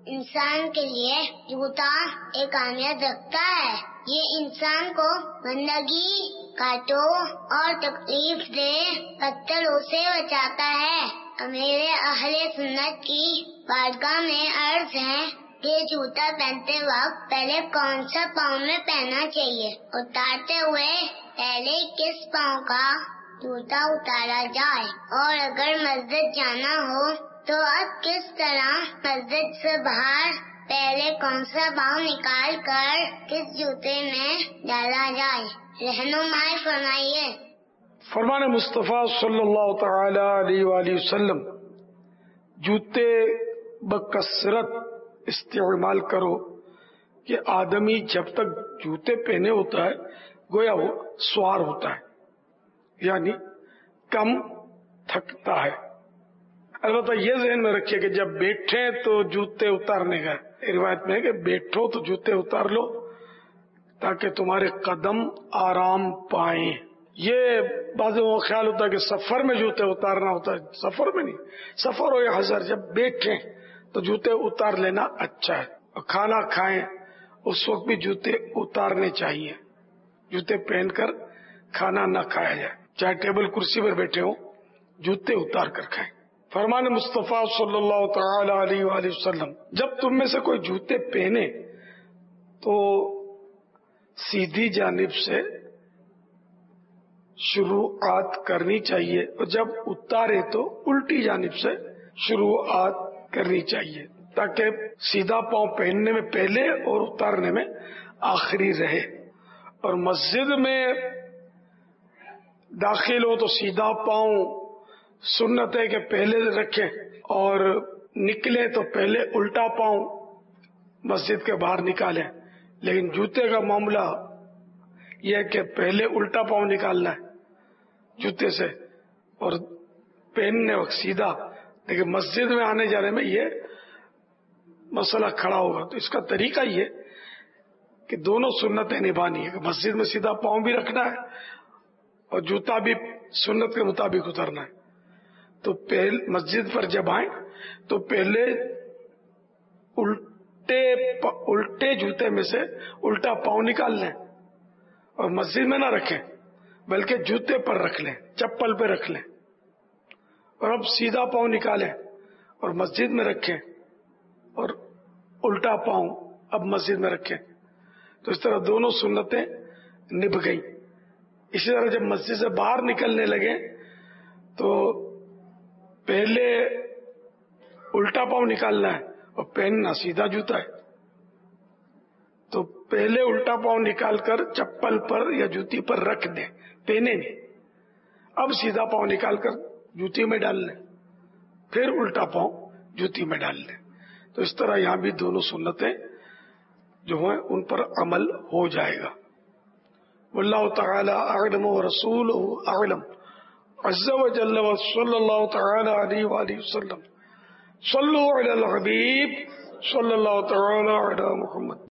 انسان کے لیے جوتا ایک اہمیت رکھتا ہے۔ یہ انسان کو گندگی، کانٹوں اور تکلیف دہ پتھروں سے بچاتا ہے۔ میرے اہل سنت کی بارگاہ میں عرض ہے کہ جوتا پہنتے وقت پہلے کون سا پاؤں میں پہننا چاہیے؟ اتارتے ہوئے پہلے کس پاؤں کا جوتا اتارا جائے؟ اور اگر مسجد جانا ہو تو اب کس طرح مسجد سے باہر پہلے کون سا پاؤں نکال کر کس جوتے میں ڈالا جائے؟ رہنمائی فرمائیے۔ فرمان مصطفیٰ صلی اللہ تعالی علیہ وآلہ وسلم، جوتے بکثرت استعمال کرو کہ آدمی جب تک جوتے پہنے ہوتا ہے گویا وہ سوار ہوتا ہے، یعنی کم تھکتا ہے۔ البتہ یہ ذہن میں رکھیے کہ جب بیٹھے تو جوتے اتارنے کا روایت میں ہے کہ بیٹھو تو جوتے اتار لو تاکہ تمہارے قدم آرام پائیں۔ یہ بعض لوگوں کا خیال ہوتا ہے کہ سفر میں جوتے اتارنا ہوتا ہے، سفر میں نہیں، سفر ہو یا حضر جب بیٹھیں تو جوتے اتار لینا اچھا ہے۔ اور کھانا کھائیں اس وقت بھی جوتے اتارنے چاہیے، جوتے پہن کر کھانا نہ کھایا جائے، چاہے ٹیبل کرسی پر بیٹھے ہوں جوتے اتار کر کھائیں۔ فرمان مصطفیٰ صلی اللہ تعالی علیہ وآلہ وسلم، جب تم میں سے کوئی جوتے پہنے تو سیدھی جانب سے شروعات کرنی چاہیے اور جب اتارے تو الٹی جانب سے شروعات کرنی چاہیے تاکہ سیدھا پاؤں پہننے میں پہلے اور اتارنے میں آخری رہے۔ اور مسجد میں داخل ہو تو سیدھا پاؤں سنت ہے کہ پہلے رکھیں، اور نکلے تو پہلے الٹا پاؤں مسجد کے باہر نکالیں۔ لیکن جوتے کا معاملہ یہ ہے کہ پہلے الٹا پاؤں نکالنا ہے جوتے سے اور پہننے وقت سیدھا، لیکن مسجد میں آنے جانے میں یہ مسئلہ کھڑا ہوگا۔ تو اس کا طریقہ یہ کہ دونوں سنتیں نبھانی ہے کہ مسجد میں سیدھا پاؤں بھی رکھنا ہے اور جوتا بھی سنت کے مطابق اترنا ہے۔ تو مسجد پر جب آئیں تو پہلے الٹے جوتے میں سے الٹا پاؤں نکال لیں اور مسجد میں نہ رکھیں بلکہ جوتے پر رکھ لیں، چپل پہ رکھ لیں، اور اب سیدھا پاؤں نکالیں اور مسجد میں رکھیں اور الٹا پاؤں اب مسجد میں رکھیں۔ تو اس طرح دونوں سنتیں نبھ گئیں۔ اسی طرح جب مسجد سے باہر نکلنے لگے تو پہلے الٹا پاؤں نکالنا ہے اور پہننا سیدھا جوتا ہے، تو پہلے الٹا پاؤں نکال کر چپل پر یا جوتی پر رکھ دیں، پہنے نہیں، اب سیدھا پاؤں نکال کر جوتی میں ڈال لیں، پھر الٹا پاؤں جوتی میں ڈال لیں۔ تو اس طرح یہاں بھی دونوں سنتیں جو ہیں ان پر عمل ہو جائے گا۔ واللہ تعالی اعلم ورسولہ اعلم عز وجل وصلی اللہ تعالی علیہ وآلہ وسلم۔ صلوا علی الحبیب صلی اللہ تعالی علی محمد۔